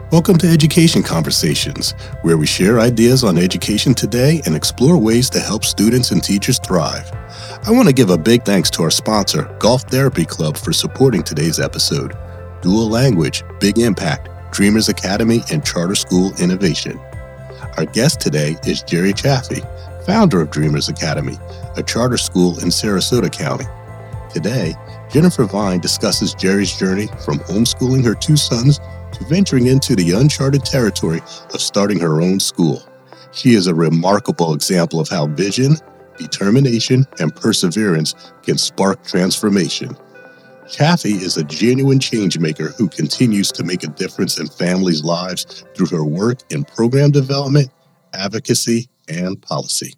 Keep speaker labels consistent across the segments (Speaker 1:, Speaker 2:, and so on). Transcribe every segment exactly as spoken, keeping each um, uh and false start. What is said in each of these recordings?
Speaker 1: Welcome to Education Conversations, where we share ideas on education today and explore ways to help students and teachers thrive. I want to give a big thanks to our sponsor, Golf Therapy Club, for supporting today's episode. Dual Language, Big Impact, Dreamers Academy, and Charter School Innovation. Our guest today is Jerry Chaffee, founder of Dreamers Academy, a charter school in Sarasota County. Today, Jennifer Vine discusses Jerry's journey from homeschooling her two sons to venturing into the uncharted territory of starting her own school. She is a remarkable example of how vision, determination, and perseverance can spark transformation. Chaffee is a genuine change maker who continues to make a difference in families' lives through her work in program development, advocacy, and policy.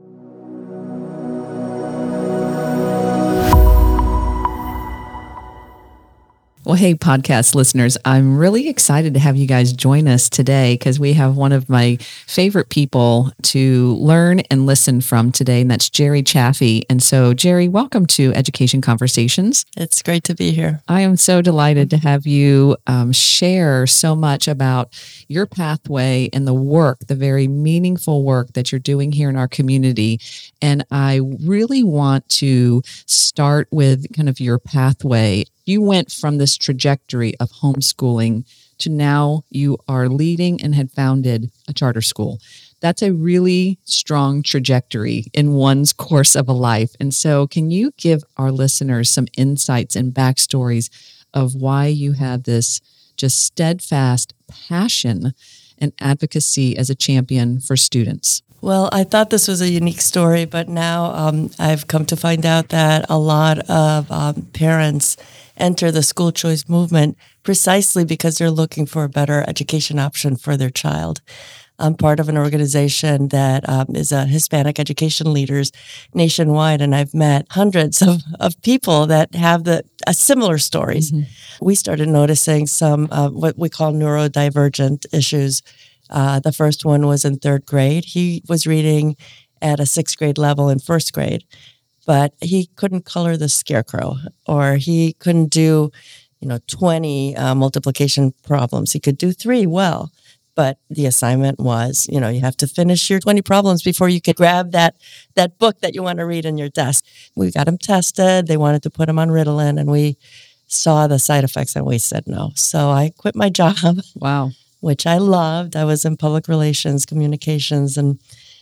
Speaker 2: Well, hey, podcast listeners, I'm really excited to have you guys join us today because we have one of my favorite people to learn and listen from today, and that's Jerry Chaffee. And so, Jerry, welcome to Education Conversations.
Speaker 3: It's great to be here.
Speaker 2: I am so delighted to have you um, share so much about your pathway and the work, the very meaningful work that you're doing here in our community. And I really want to start with kind of your pathway. You went from this trajectory of homeschooling to now you are leading and had founded a charter school. That's a really strong trajectory in one's course of a life. And so can you give our listeners some insights and backstories of why you have this just steadfast passion and advocacy as a champion for students?
Speaker 3: Well, I thought this was a unique story, but now um, I've come to find out that a lot of um, parents enter the school choice movement precisely because they're looking for a better education option for their child. I'm part of an organization that um, is a Hispanic education leaders nationwide, and I've met hundreds of, of people that have the uh, similar stories. Mm-hmm. We started noticing some uh, what we call neurodivergent issues. Uh, the first one was in third grade. He was reading at a sixth grade level in first grade, but he couldn't color the scarecrow, or he couldn't do, you know, twenty uh, multiplication problems. He could do three well, but the assignment was, you know, you have to finish your twenty problems before you could grab that that book that you want to read in your desk. We got him tested. They wanted to put him on Ritalin, and we saw the side effects, and we said no. So I quit my job.
Speaker 2: Wow.
Speaker 3: Which I loved. I was in public relations, communications, and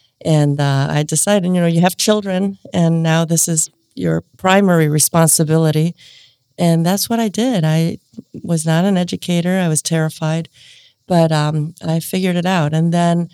Speaker 3: and uh, I decided, you know, you have children, and now this is your primary responsibility. And that's what I did. I was not an educator. I was terrified, but um, I figured it out. And then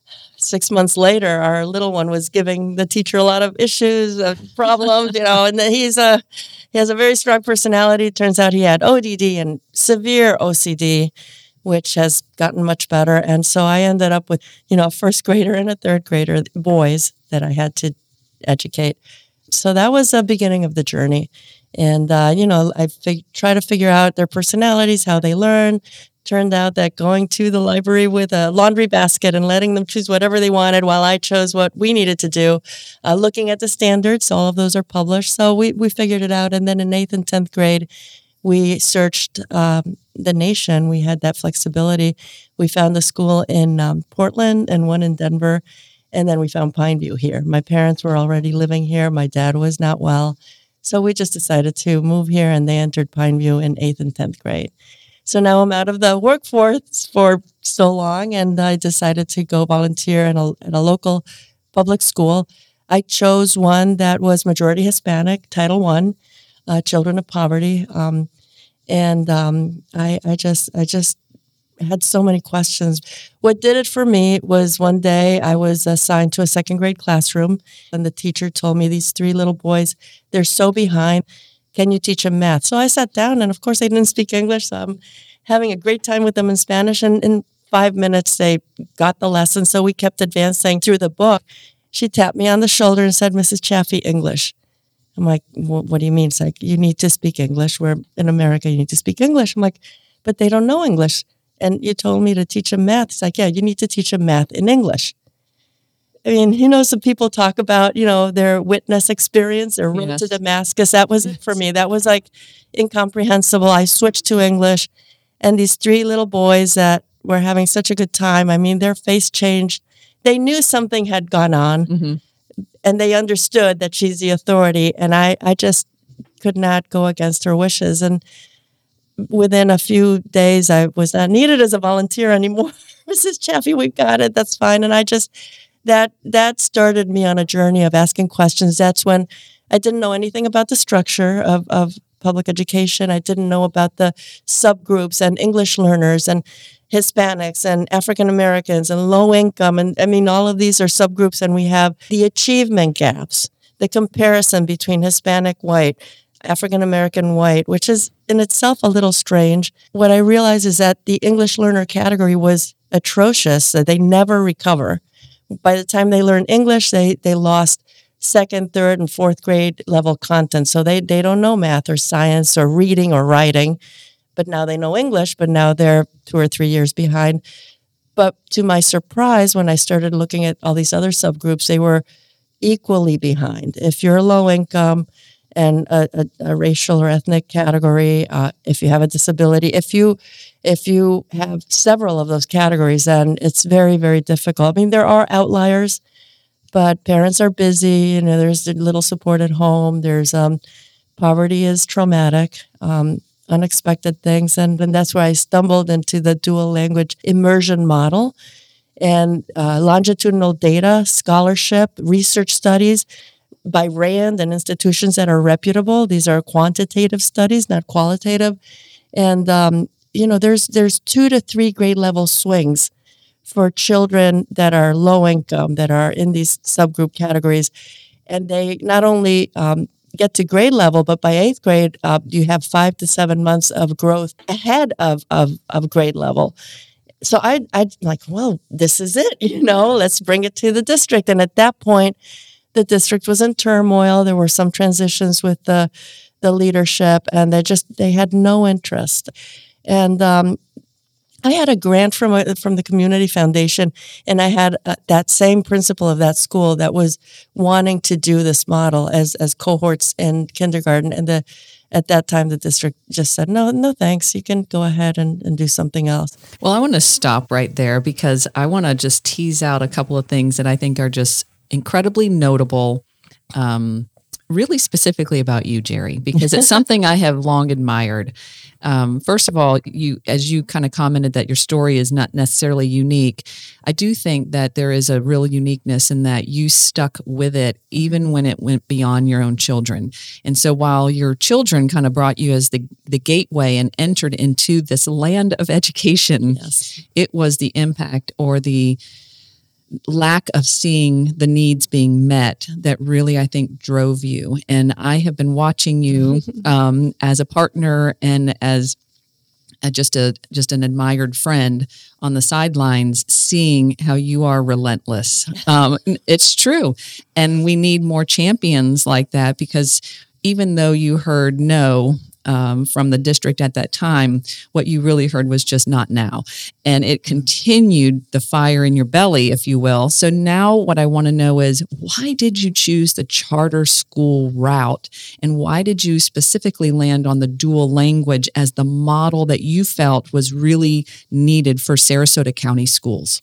Speaker 3: six months later, our little one was giving the teacher a lot of issues, uh, problems, you know, and he's a, he has a very strong personality. It turns out he had O D D and severe O C D, which has gotten much better. And so I ended up with, you know, a first grader and a third grader, boys that I had to educate. So that was the beginning of the journey. And, uh, you know, I fig- try to figure out their personalities, how they learn. Turned out that going to the library with a laundry basket and letting them choose whatever they wanted while I chose what we needed to do, uh, looking at the standards, all of those are published. So we, we figured it out. And then in eighth and tenth grade, we searched um, the nation. We had that flexibility. We found a school in um, Portland and one in Denver, and then we found Pineview here. My parents were already living here. My dad was not well. So we just decided to move here, and they entered Pineview in eighth and tenth grade. So now I'm out of the workforce for so long, and I decided to go volunteer in a, in a local public school. I chose one that was majority Hispanic, Title One, uh, Children of Poverty. Um, And um, I, I just, I just had so many questions. What did it for me was one day I was assigned to a second grade classroom, and the teacher told me, these three little boys, they're so behind. Can you teach them math? So I sat down, and of course they didn't speak English, so I'm having a great time with them in Spanish. And in five minutes they got the lesson, so we kept advancing through the book. She tapped me on the shoulder and said, Missus Chaffee, English. I'm like, what do you mean? It's like, you need to speak English. We're in America, you need to speak English. I'm like, but they don't know English. And you told me to teach them math. It's like, yeah, you need to teach them math in English. I mean, you know, some people talk about, you know, their witness experience, their road yes. to Damascus. That was it for me. That was like incomprehensible. I switched to English. And these three little boys that were having such a good time. I mean, their face changed. They knew something had gone on, mm-hmm. and they understood that she's the authority. And I, I just could not go against her wishes. And within a few days, I was not needed as a volunteer anymore. Missus Chaffee, we got it. That's fine. And I just, that that started me on a journey of asking questions. That's when I didn't know anything about the structure of, of public education. I didn't know about the subgroups and English learners and Hispanics and African Americans and low income. And I mean, all of these are subgroups. And we have the achievement gaps, the comparison between Hispanic white, African American white, which is in itself a little strange. What I realized is that the English learner category was atrocious, that they never recover. By the time they learn English, they, they lost second, third, and fourth grade level content. So they, they don't know math or science or reading or writing, but now they know English, but now they're two or three years behind. But to my surprise, when I started looking at all these other subgroups, they were equally behind. If you're low income and a, a, a racial or ethnic category, uh, if you have a disability, if you if you have several of those categories, then it's very, very difficult. I mean, there are outliers, but parents are busy. You know, there's little support at home. There's um, poverty is traumatic, um, unexpected things, and, and that's where I stumbled into the dual language immersion model and uh, longitudinal data, scholarship, research studies by RAND and institutions that are reputable. These are quantitative studies, not qualitative. And, um, you know, there's there's two to three grade level swings for children that are low income, that are in these subgroup categories. And they not only um, get to grade level, but by eighth grade, uh, you have five to seven months of growth ahead of, of, of grade level. So I, I'm like, well, this is it, you know, let's bring it to the district. And at that point, the district was in turmoil. There were some transitions with the the leadership, and they just they had no interest. And um, I had a grant from a, from the community foundation, and I had uh, that same principal of that school that was wanting to do this model as as cohorts in kindergarten. And the at that time, the district just said, no, no, thanks. You can go ahead and, and do something else.
Speaker 2: Well, I want to stop right there because I want to just tease out a couple of things that I think are just incredibly notable, um, really specifically about you, Jerry, because it's something I have long admired. Um, first of all, you, as you kind of commented that your story is not necessarily unique, I do think that there is a real uniqueness in that you stuck with it even when it went beyond your own children. And so while your children kind of brought you as the, the gateway and entered into this land of education, yes. It was the impact or the lack of seeing the needs being met that really, I think, drove you. And I have been watching you um, as a partner and as a, just a just an admired friend on the sidelines, seeing how you are relentless. Um, it's true. And we need more champions like that because even though you heard no, Um, from the district at that time, what you really heard was just not now. And it continued the fire in your belly, if you will. So now what I want to know is, why did you choose the charter school route? And why did you specifically land on the dual language as the model that you felt was really needed for Sarasota County schools?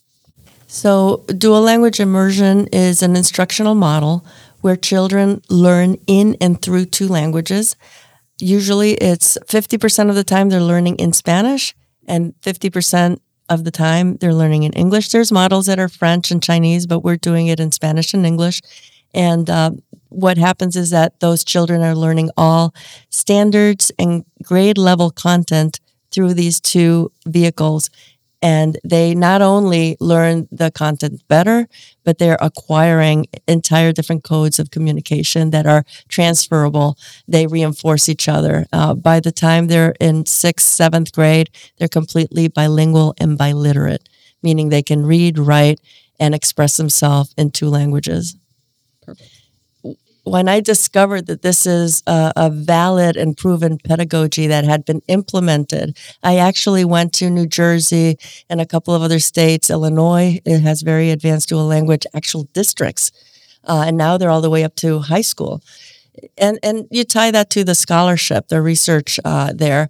Speaker 3: So dual language immersion is an instructional model where children learn in and through two languages. Usually it's fifty percent of the time they're learning in Spanish and fifty percent of the time they're learning in English. There's models that are French and Chinese, but we're doing it in Spanish and English. And uh, what happens is that those children are learning all standards and grade level content through these two vehicles. And they not only learn the content better, but they're acquiring entire different codes of communication that are transferable. They reinforce each other. Uh, by the time they're in sixth, seventh grade, they're completely bilingual and biliterate, meaning they can read, write, and express themselves in two languages. Perfect. When I discovered that this is a, a valid and proven pedagogy that had been implemented, I actually went to New Jersey and a couple of other states. Illinois, it has very advanced dual language actual districts. Uh, and now they're all the way up to high school. And and you tie that to the scholarship, the research uh, there.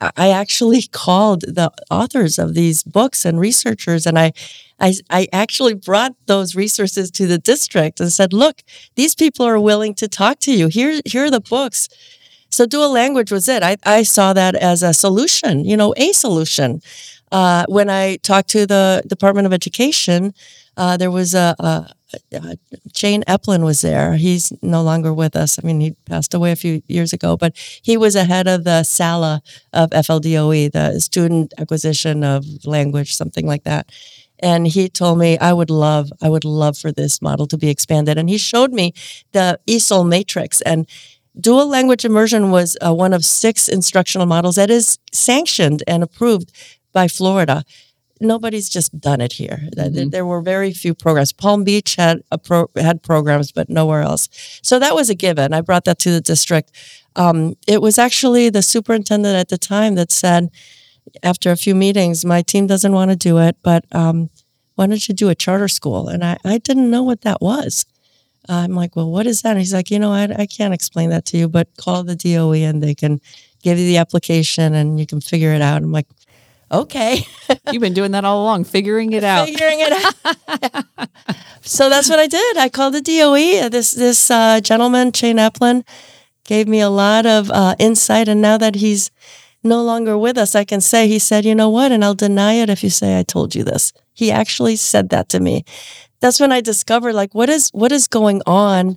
Speaker 3: I actually called the authors of these books and researchers, and I, I, I actually brought those resources to the district and said, look, these people are willing to talk to you. Here, here are the books. So dual language was it. I, I saw that as a solution, you know, a solution. Uh, when I talked to the Department of Education, uh, there was a, a, a Shane Eplin was there. He's no longer with us. I mean, he passed away a few years ago, but he was ahead of the S A L A of F L D O E, the Student Acquisition of Language, something like that. And he told me, I would love, I would love for this model to be expanded. And he showed me the E S O L matrix. And dual language immersion was uh, one of six instructional models that is sanctioned and approved by Florida. Nobody's just done it here. Mm-hmm. There were very few programs. Palm Beach had a pro- had programs, but nowhere else. So that was a given. I brought that to the district. Um, it was actually the superintendent at the time that said, after a few meetings, my team doesn't want to do it, but um, why don't you do a charter school? And I, I didn't know what that was. I'm like, well, what is that? And he's like, you know, I, I can't explain that to you, but call the D O E and they can give you the application and you can figure it out. I'm like, okay.
Speaker 2: You've been doing that all along, figuring it out.
Speaker 3: Figuring it out. So that's what I did. I called the D O E. This this uh, gentleman, Shane Eplin, gave me a lot of uh, insight. And now that he's no longer with us, I can say, he said, you know what? And I'll deny it if you say I told you this. He actually said that to me. That's when I discovered, like, what is what is going on?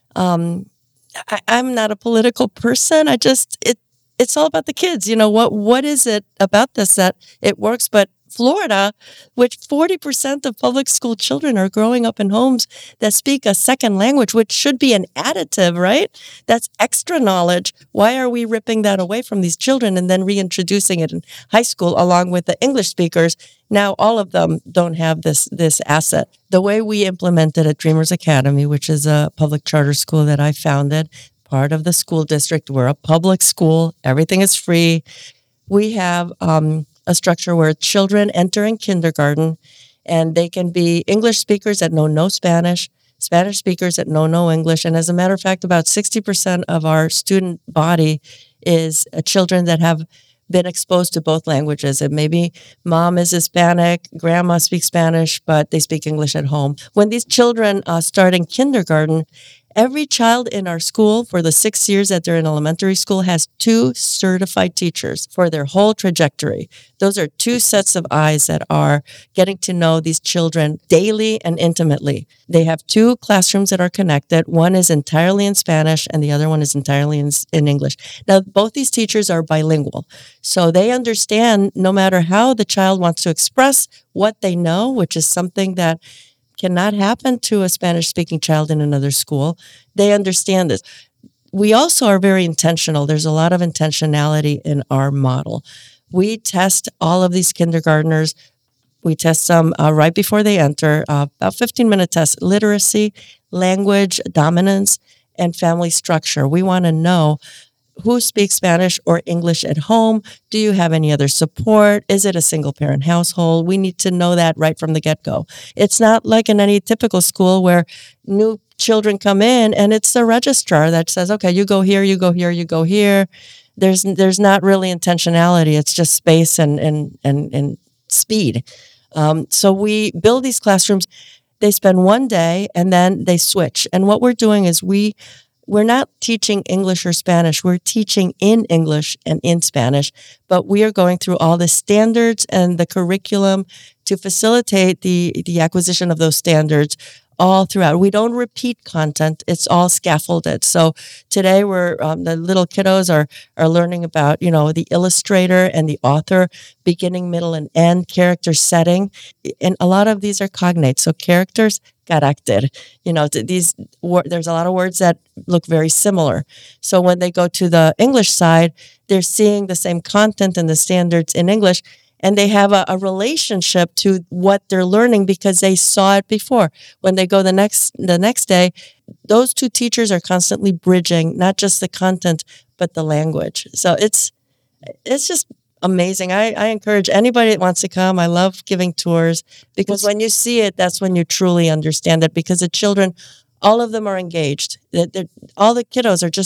Speaker 3: Um, I, I'm not a political person. I just it it's all about the kids. You know what? What is it about this that it works? But Florida, which forty percent of public school children are growing up in homes that speak a second language, which should be an additive, right? That's extra knowledge. Why are we ripping that away from these children and then reintroducing it in high school along with the English speakers? Now, all of them don't have this, this asset. The way we implemented at Dreamers Academy, which is a public charter school that I founded, part of the school district, we're a public school. Everything is free. We have um, a structure where children enter in kindergarten and they can be English speakers that know no Spanish, Spanish speakers that know no English. And as a matter of fact, about sixty percent of our student body is uh, children that have been exposed to both languages. And maybe mom is Hispanic, grandma speaks Spanish, but they speak English at home. When these children uh, start in kindergarten, every child in our school for the six years that they're in elementary school has two certified teachers for their whole trajectory. Those are two sets of eyes that are getting to know these children daily and intimately. They have two classrooms that are connected. One is entirely in Spanish and the other one is entirely in, in English. Now, both these teachers are bilingual. So they understand no matter how the child wants to express what they know, which is something that cannot happen to a Spanish-speaking child in another school. They understand this. We also are very intentional. There's a lot of intentionality in our model. We test all of these kindergartners. We test them uh, right before they enter, uh, about fifteen-minute test, literacy, language, dominance, and family structure. We want to know who speaks Spanish or English at home. Do you have any other support? Is it a single-parent household? We need to know that right from the get-go. It's not like in any typical school where new children come in and it's the registrar that says, okay, you go here, you go here, you go here. There's there's not really intentionality. It's just space and, and, and, and speed. Um, so we build these classrooms. They spend one day and then they switch. And what we're doing is we We're not teaching English or Spanish. We're teaching in English and in Spanish, but we are going through all the standards and the curriculum to facilitate the, the acquisition of those standards all throughout. We don't repeat content. It's all scaffolded. So today we're, um, the little kiddos are, are learning about, you know, the illustrator and the author, beginning, middle, and end, character setting. And a lot of these are cognates. So characters, carácter. You know, these, there's a lot of words that look very similar. So when they go to the English side, they're seeing the same content and the standards in English, and they have a, a relationship to what they're learning because they saw it before. When they go the next the next day, those two teachers are constantly bridging not just the content but the language. So it's it's just amazing. I, I encourage anybody that wants to come. I love giving tours because when you see it, that's when you truly understand it. Because the children, all of them are engaged. They're, they're, all the kiddos are just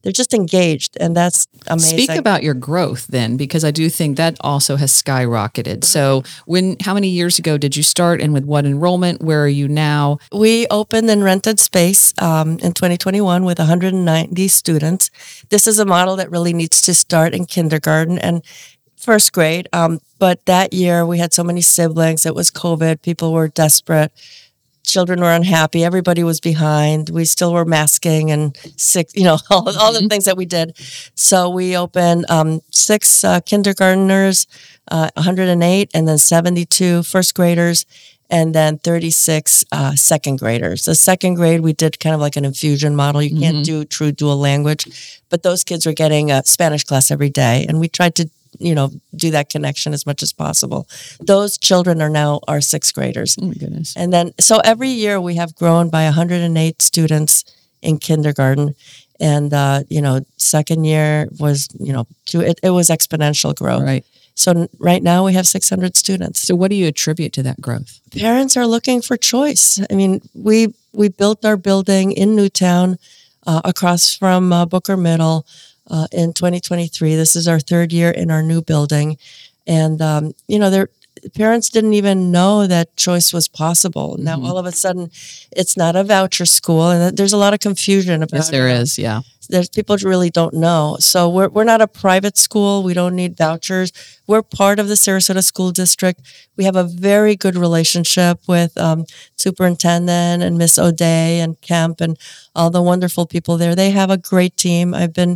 Speaker 3: they're just engaged, and that's amazing.
Speaker 2: Speak about your growth then, because I do think that also has skyrocketed. So when, how many years ago did you start, and with what enrollment? Where are you now?
Speaker 3: We opened and rented space um, in twenty twenty-one with one hundred ninety students. This is a model that really needs to start in kindergarten and first grade. Um, but that year we had so many siblings. It was COVID. People were desperate. Children were unhappy. Everybody was behind. We still were masking and sick, you know, all, all the things that we did. So we opened um, six uh, kindergartners, uh, one hundred eight, and then seventy-two first graders, and then thirty-six uh, second graders. The second grade, we did kind of like an infusion model. You can't mm-hmm. do true dual language, but those kids were getting a Spanish class every day. And we tried to you know, do that connection as much as possible. Those children are now our sixth graders.
Speaker 2: Oh my goodness.
Speaker 3: And then, so every year we have grown by one hundred eight students in kindergarten. And, uh, you know, second year was, you know, two, it, it was exponential growth.
Speaker 2: Right.
Speaker 3: So right now we have six hundred students.
Speaker 2: So what do you attribute to that growth?
Speaker 3: Parents are looking for choice. I mean, we, we built our building in Newtown uh, across from uh, Booker Middle. Uh, in twenty twenty-three. This is our third year in our new building. And, um, you know, their parents didn't even know that choice was possible. Now, mm-hmm. all of a sudden, it's not a voucher school. And there's a lot of confusion about it.
Speaker 2: Yes, there is, yeah.
Speaker 3: There's people really don't know. So we're we're not a private school. We don't need vouchers. We're part of the Sarasota School District. We have a very good relationship with um, Superintendent and Miss O'Day and Kemp and all the wonderful people there. They have a great team. I've been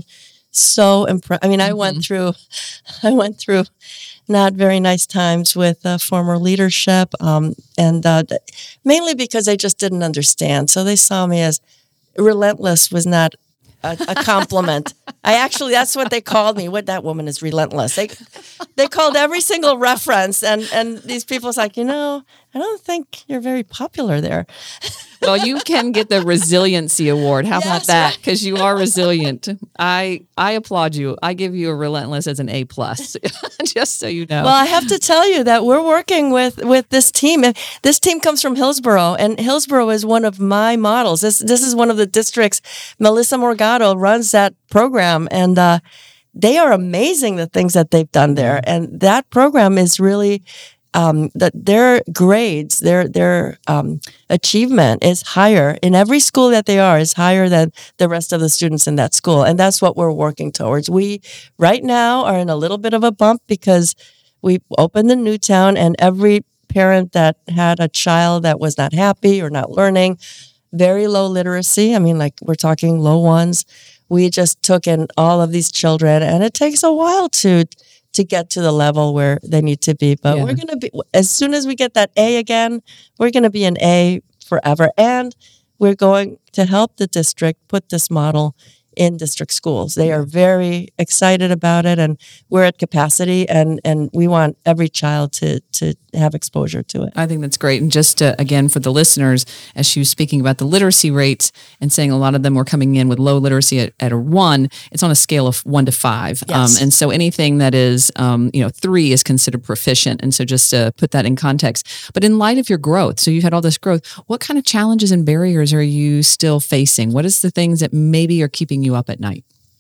Speaker 3: so impressed. I mean, I mm-hmm. went through, I went through not very nice times with uh, former leadership, um, and uh, mainly because they just didn't understand. So they saw me as relentless was not a, a compliment. I actually, that's what they called me. What, that woman is relentless. They, they called every single reference, and and these people was like, you know, I don't think you're very popular there.
Speaker 2: Well, you can get the resiliency award. How yes, about that? Because right. you are resilient. I I applaud you. I give you a relentless as an A plus, just so you know.
Speaker 3: Well, I have to tell you that we're working with with this team. This team comes from Hillsborough, and Hillsborough is one of my models. This this is one of the districts. Melissa Morgado runs that program, and uh, they are amazing, the things that they've done there. And that program is really. Um, that their grades, their their um, achievement is higher in every school that they are is higher than the rest of the students in that school, and that's what we're working towards. We right now are in a little bit of a bump because we opened in Newtown, and every parent that had a child that was not happy or not learning, very low literacy. I mean, like we're talking low ones. We just took in all of these children, and it takes a while to. to get to the level where they need to be. But yeah. we're going to be, as soon as we get that A again, we're going to be an A forever. And we're going to help the district put this model in district schools. They are very excited about it, and we're at capacity, and, and we want every child to, to have exposure to it.
Speaker 2: I think that's great. And just to, again, for the listeners, as she was speaking about the literacy rates and saying a lot of them were coming in with low literacy at, at a one, it's on a scale of one to five.
Speaker 3: Yes.
Speaker 2: Um, and so anything that is, um, you know, three is considered proficient. And so just to put that in context, but in light of your growth, so you've had all this growth, what kind of challenges and barriers are you still facing? What is the things that maybe are keeping you up at night?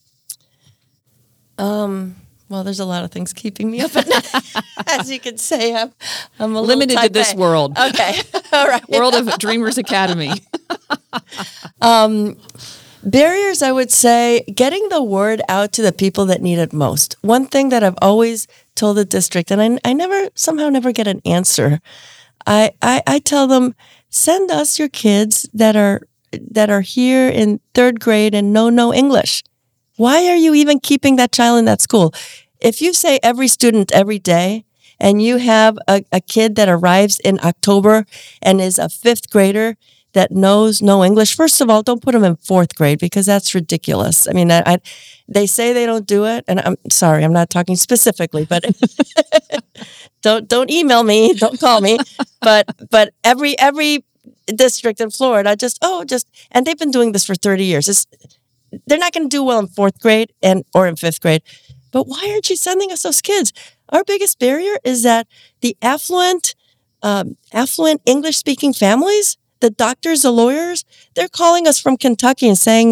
Speaker 3: Um, well, there's a lot of things keeping me up at night. As you can say, I'm, I'm a
Speaker 2: limited to this world.
Speaker 3: Okay. All right.
Speaker 2: World of Dreamers Academy.
Speaker 3: um, barriers, I would say, getting the word out to the people that need it most. One thing that I've always told the district, and I, I never, somehow never get an answer. I, I, I tell them, send us your kids that are that are here in third grade and know no English. Why are you even keeping that child in that school? If you say every student every day, and you have a, a kid that arrives in October and is a fifth grader that knows no English, first of all, don't put them in fourth grade because that's ridiculous. I mean, I, I, they say they don't do it, and I'm sorry, I'm not talking specifically, but don't don't email me, don't call me. But but every every district in Florida, just oh, just and they've been doing this for thirty years. It's, they're not going to do well in fourth grade and or in fifth grade. But why aren't you sending us those kids? Our biggest barrier is that the affluent, um, affluent English-speaking families, the doctors, the lawyers, they're calling us from Kentucky and saying,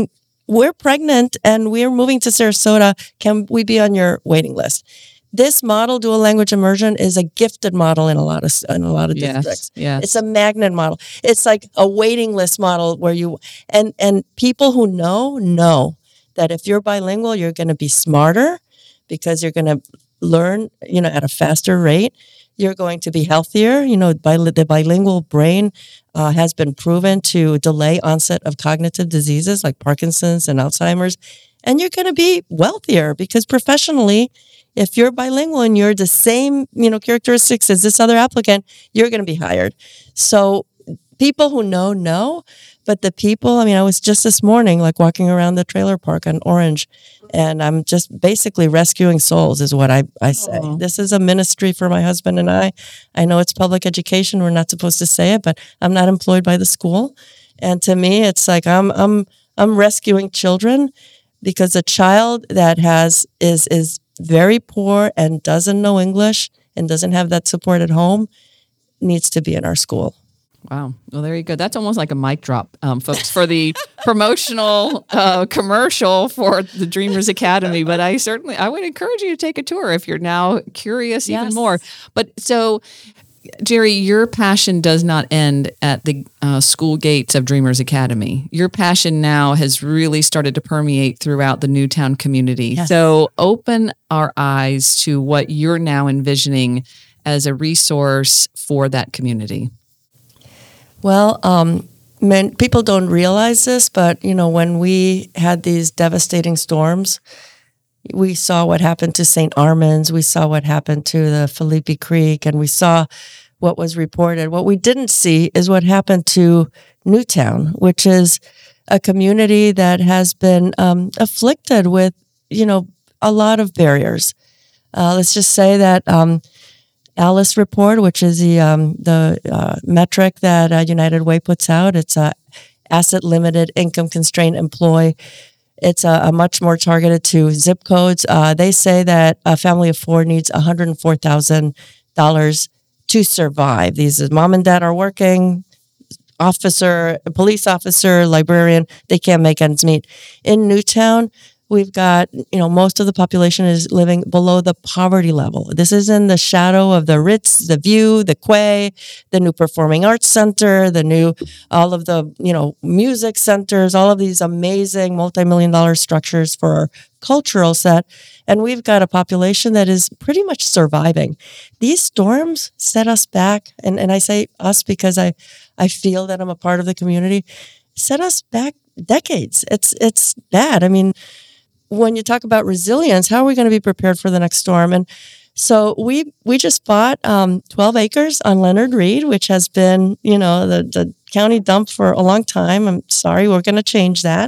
Speaker 3: we're pregnant and we're moving to Sarasota. Can we be on your waiting list? This model, dual language immersion, is a gifted model in a lot of in a lot of
Speaker 2: Yes,
Speaker 3: districts.
Speaker 2: yes.
Speaker 3: It's a magnet model. It's like a waiting list model where you and and people who know know that if you're bilingual, you're going to be smarter because you're going to learn, you know, at a faster rate. You're going to be healthier. You know, bil- the bilingual brain uh, has been proven to delay onset of cognitive diseases like Parkinson's and Alzheimer's. And you're going to be wealthier because professionally, if you're bilingual and you're the same, you know, characteristics as this other applicant, you're going to be hired. So people who know, know. But the people, I mean, I was just this morning, like walking around the trailer park on Orange, and I'm just basically rescuing souls is what I, I say.
Speaker 2: Aw.
Speaker 3: This is a ministry for my husband and I. I know it's public education. We're not supposed to say it, but I'm not employed by the school. And to me, it's like I'm I'm I'm rescuing children because a child that has is is very poor and doesn't know English and doesn't have that support at home needs to be in our school.
Speaker 2: Wow. Well, there you go. That's almost like a mic drop, um, folks, for the promotional uh, commercial for the Dreamers Academy. But I certainly, I would encourage you to take a tour if you're now curious
Speaker 3: Yes.
Speaker 2: even more. But so, Jerry, your passion does not end at the uh, school gates of Dreamers Academy. Your passion now has really started to permeate throughout the Newtown community.
Speaker 3: Yes.
Speaker 2: So open our eyes to what you're now envisioning as a resource for that community.
Speaker 3: Well, um, man, people don't realize this, but you know, when we had these devastating storms, we saw what happened to Saint Armands, we saw what happened to the Felipe Creek, and we saw what was reported. What we didn't see is what happened to Newtown, which is a community that has been um, afflicted with, you know, a lot of barriers. Uh, let's just say that um, ALICE report, which is the um, the uh, metric that uh, United Way puts out. It's a asset limited, income constrained employee. It's a, a much more targeted to zip codes. Uh, they say that a family of four needs one hundred four thousand dollars to survive. These is mom and dad are working, officer, police officer, librarian. They can't make ends meet. In Newtown, we've got, you know, most of the population is living below the poverty level. This is in the shadow of the Ritz, the View, the Quay, the new Performing Arts Center, the new, all of the, you know, music centers, all of these amazing multi-million dollar structures for our cultural set. And we've got a population that is pretty much surviving. These storms set us back, and, and I say us because I, I feel that I'm a part of the community, set us back decades. It's it's bad. I mean, when you talk about resilience, how are we going to be prepared for the next storm? And so we we just bought um, twelve acres on Leonard Reed, which has been, you know, the, the county dump for a long time. I'm sorry, we're going to change that.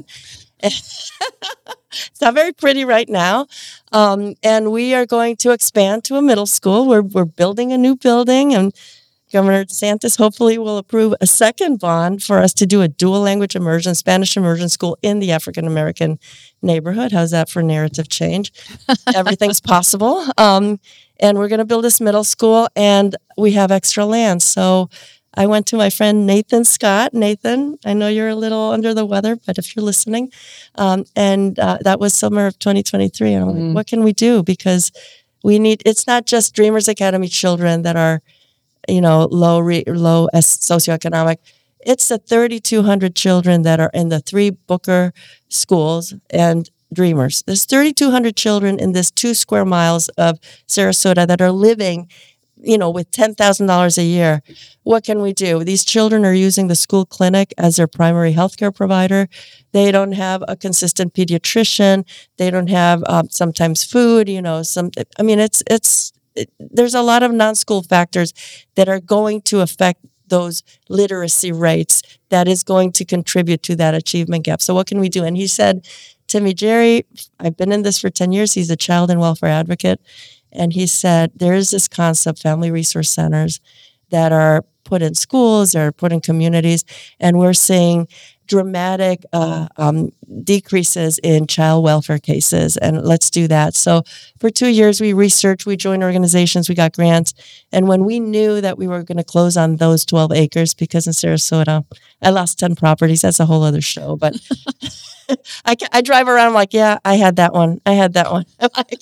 Speaker 3: It's not very pretty right now. Um, and we are going to expand to a middle school. We're we're building a new building, and Governor DeSantis hopefully will approve a second bond for us to do a dual language immersion, Spanish immersion school in the African American neighborhood. How's that for narrative change? Everything's possible. Um, and we're going to build this middle school, and we have extra land. So I went to my friend Nathan Scott. Nathan, I know you're a little under the weather, but if you're listening, um, and uh, that was summer of twenty twenty-three. And I'm like,
Speaker 2: Mm.
Speaker 3: what can we do? Because we need, it's not just Dreamers Academy children that are, you know, low re, low as socioeconomic. It's the thirty-two hundred children that are in the three Booker schools and Dreamers. There's thirty-two hundred children in this two square miles of Sarasota that are living, you know, with ten thousand dollars a year. What can we do? These children are using the school clinic as their primary healthcare provider. They don't have a consistent pediatrician. They don't have um, sometimes food, you know, some, I mean, it's, it's, it, there's a lot of non-school factors that are going to affect those literacy rates that is going to contribute to that achievement gap. So what can we do? And he said to me, Jerry, I've been in this for ten years. He's a child and welfare advocate. And he said, there is this concept, family resource centers that are put in schools, they're put in communities. And we're seeing dramatic uh, um, decreases in child welfare cases, and let's do that. So for two years, we researched, we joined organizations, we got grants, and when we knew that we were going to close on those twelve acres, because in Sarasota, I lost ten properties. That's a whole other show, but I, I drive around, I'm like, yeah, I had that one. I had that one. like,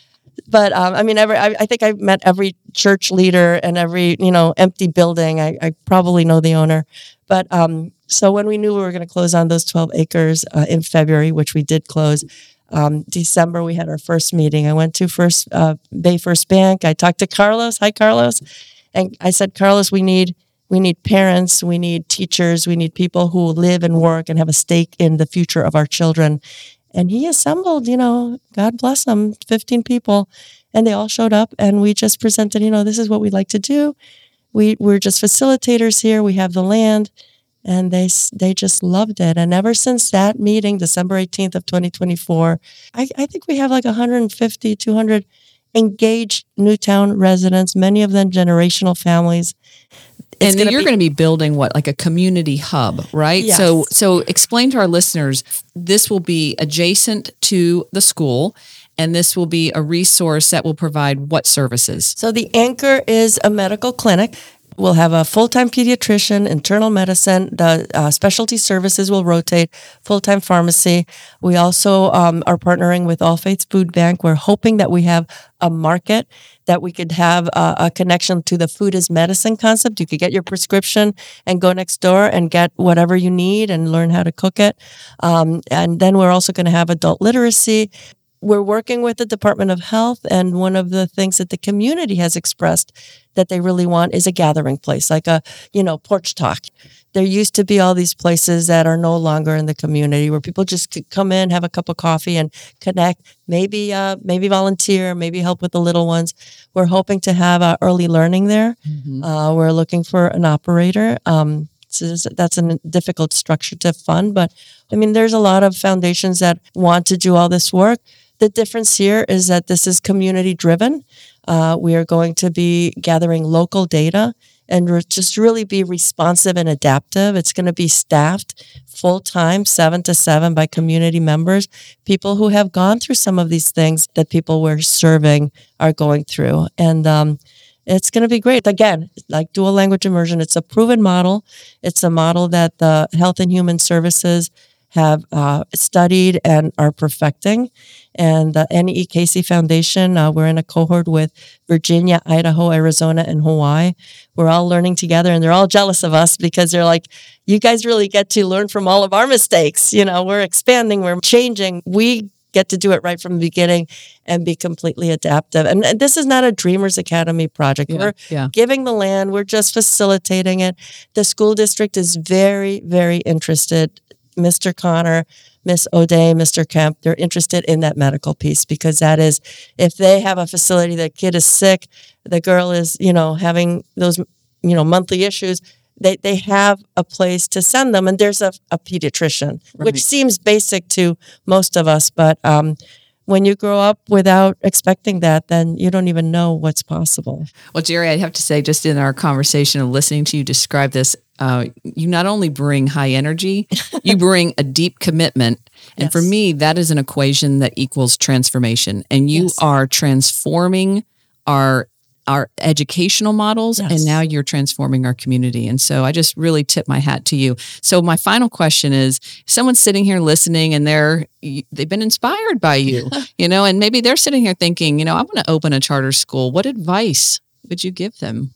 Speaker 3: But um, I mean, every, I, I think I've met every church leader and every, you know, empty building. I, I probably know the owner. But um, so when we knew we were going to close on those twelve acres uh, in February, which we did close, um, December, we had our first meeting. I went to First uh, Bay First Bank. I talked to Carlos. Hi, Carlos. And I said, Carlos, we need we need parents, we need teachers, we need people who live and work and have a stake in the future of our children. And he assembled, you know, God bless them, fifteen people, and they all showed up, and we just presented, you know, this is what we'd like to do. We, we're just facilitators here. We have the land, and they they just loved it. And ever since that meeting, December eighteenth of twenty twenty-four, I, I think we have like one hundred fifty, two hundred engaged Newtown residents, many of them generational families.
Speaker 2: It's and gonna you're going to be building what, like a community hub, right?
Speaker 3: Yes.
Speaker 2: So, so explain to our listeners, this will be adjacent to the school, and this will be a resource that will provide what services?
Speaker 3: So the anchor is a medical clinic. We'll have a full-time pediatrician, internal medicine. The uh, specialty services will rotate, full-time pharmacy. We also um, are partnering with All Faiths Food Bank. We're hoping that we have a market, that we could have a, a connection to the food as medicine concept. You could get your prescription and go next door and get whatever you need and learn how to cook it. Um, and then we're also going to have adult literacy. We're working with the Department of Health, and one of the things that the community has expressed that they really want is a gathering place, like a, you know, porch talk. There used to be all these places that are no longer in the community where people just could come in, have a cup of coffee and connect, maybe uh, maybe volunteer, maybe help with the little ones. We're hoping to have uh, early learning there. Mm-hmm. Uh, we're looking for an operator. Um, so that's a difficult structure to fund, but I mean, there's a lot of foundations that want to do all this work. The difference here is that this is community driven. Uh, we are going to be gathering local data and re- just really be responsive and adaptive. It's going to be staffed full time, seven to seven by community members, people who have gone through some of these things that people we're serving are going through. And um, it's going to be great. Again, like dual language immersion, it's a proven model. It's a model that the Health and Human Services have uh, studied and are perfecting. And the N E Casey Foundation, uh, we're in a cohort with Virginia, Idaho, Arizona, and Hawaii. We're all learning together, and they're all jealous of us because they're like, you guys really get to learn from all of our mistakes. You know, we're expanding, we're changing. We get to do it right from the beginning and be completely adaptive. And, and this is not a Dreamers Academy project.
Speaker 2: Yeah,
Speaker 3: we're
Speaker 2: yeah.
Speaker 3: giving the land. We're just facilitating it. The school district is very, very interested. Mister Connor, Miss O'Day, Mister Kemp, they're interested in that medical piece because that is, if they have a facility, the kid is sick, the girl is, you know, having those, you know, monthly issues, they, they have a place to send them. And there's a, a pediatrician, right, which seems basic to most of us. But um, when you grow up without expecting that, then you don't even know what's possible.
Speaker 2: Well, Jerry, I'd have to say, just in our conversation of listening to you describe this, uh, you not only bring high energy, you bring a deep commitment. And yes. For me, that is an equation that equals transformation. And you yes. are transforming our our educational models, yes. and now you're transforming our community. And so I just really tip my hat to you. So my final question is, someone's sitting here listening and they're, they've been inspired by you, you know, and maybe they're sitting here thinking, you know, I want to open a charter school. What advice would you give them?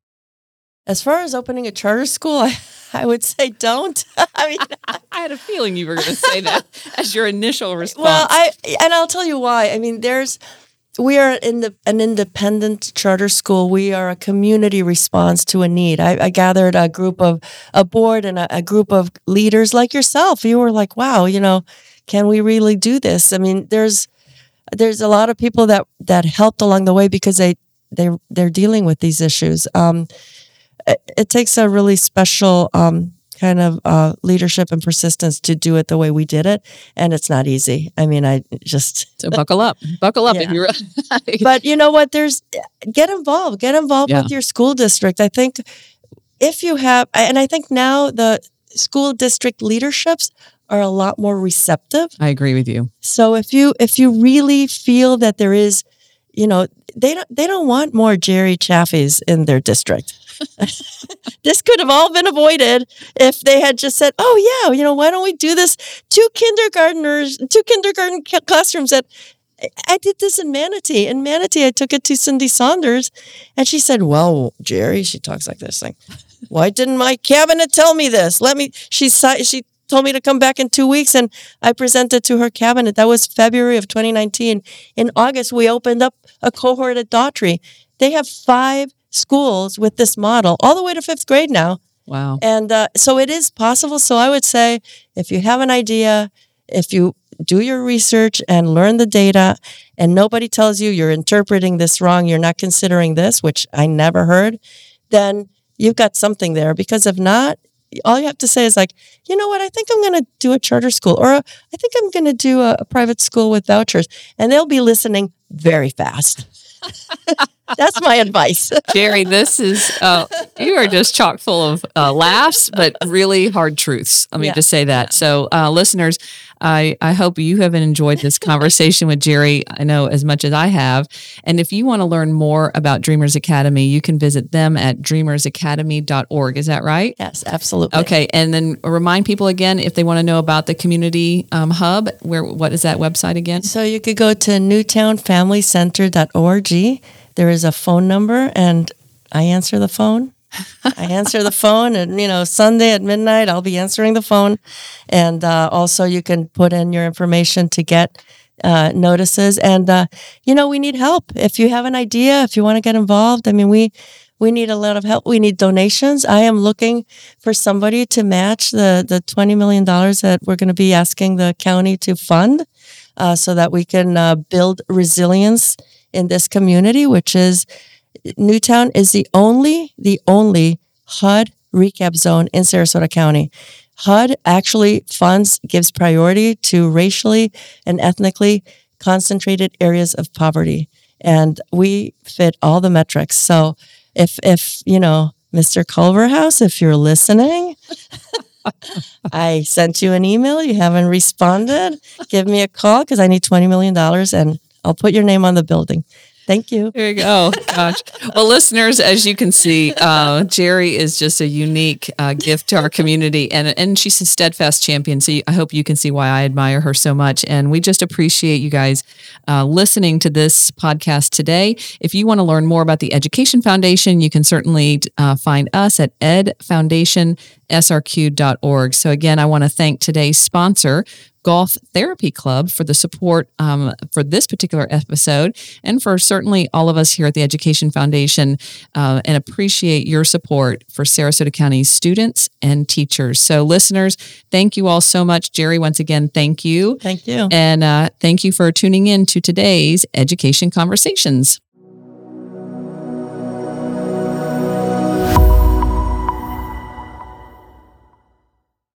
Speaker 3: As far as opening a charter school, I, I would say don't. I mean,
Speaker 2: I had a feeling you were going to say that as your initial response.
Speaker 3: Well, I and I'll tell you why. I mean, there's we are in the, an independent charter school. We are a community response to a need. I, I gathered a group of a board and a, a group of leaders like yourself. You were like, wow, you know, can we really do this? I mean, there's there's a lot of people that that helped along the way because they they they're dealing with these issues. Um, it, it takes a really special um, kind of uh, leadership and persistence to do it the way we did it, and it's not easy. I mean, I just
Speaker 2: so buckle up, buckle up. Yeah. If you're,
Speaker 3: but you know what? There's get involved, get involved yeah. with your school district. I think if you have, and I think now the school district leaderships are a lot more receptive.
Speaker 2: I agree with you.
Speaker 3: So if you if you really feel that there is, you know, they don't they don't want more Jerry Chaffees in their district. This could have all been avoided if they had just said, "Oh yeah, you know, why don't we do this? Two kindergartners, two kindergarten classrooms at." I did this in Manatee. In Manatee, I took it to Cindy Saunders, and she said, "Well, Jerry," she talks like this, like, "Why didn't my cabinet tell me this? Let me." She she told me to come back in two weeks, and I presented to her cabinet. That was February of twenty nineteen. In August, we opened up a cohort at Daughtry. They have five schools with this model, all the way to fifth grade now.
Speaker 2: Wow!
Speaker 3: And uh, so it is possible. So I would say, if you have an idea, if you do your research and learn the data, and nobody tells you you're interpreting this wrong, you're not considering this, which I never heard, then you've got something there. Because if not, all you have to say is like, you know what, I think I'm going to do a charter school, or a, I think I'm going to do a, a private school with vouchers. And they'll be listening very fast. That's my advice.
Speaker 2: Jerry, this is, uh, you are just chock full of uh, laughs, but really hard truths. Let me
Speaker 3: Yeah.
Speaker 2: just say that. So uh, listeners, I, I hope you have enjoyed this conversation with Jerry. I know as much as I have. And if you want to learn more about Dreamers Academy, you can visit them at dreamers academy dot org. Is that right?
Speaker 3: Yes, absolutely.
Speaker 2: Okay. And then remind people again, if they want to know about the community um, hub, where what is that website again?
Speaker 3: So you could go to newtown family center dot org. There is a phone number, and I answer the phone. I answer the phone, and, you know, Sunday at midnight, I'll be answering the phone. And uh, also you can put in your information to get uh, notices. And, uh, you know, we need help. If you have an idea, if you want to get involved, I mean, we we need a lot of help. We need donations. I am looking for somebody to match the, the twenty million dollars that we're going to be asking the county to fund uh, so that we can uh, build resilience in this community, which is Newtown is the only, the only H U D recap zone in Sarasota County. H U D actually funds, gives priority to racially and ethnically concentrated areas of poverty. And we fit all the metrics. So if, if you know, Mister Culverhouse, if you're listening, I sent you an email, you haven't responded, give me a call because I need twenty million dollars and I'll put your name on the building. Thank you.
Speaker 2: There you go. Gosh. Well, listeners, as you can see, uh, Jerry is just a unique uh, gift to our community, and and she's a steadfast champion. So I hope you can see why I admire her so much. And we just appreciate you guys uh, listening to this podcast today. If you want to learn more about the Education Foundation, you can certainly uh, find us at ed foundation s r q dot org. So again, I want to thank today's sponsor, Golf Therapy Club, for the support um, for this particular episode, and for certainly all of us here at the Education Foundation, uh, and appreciate your support for Sarasota County students and teachers. So listeners, thank you all so much. Jerry, once again, thank you.
Speaker 3: Thank you.
Speaker 2: And uh, thank you for tuning in to today's Education Conversations.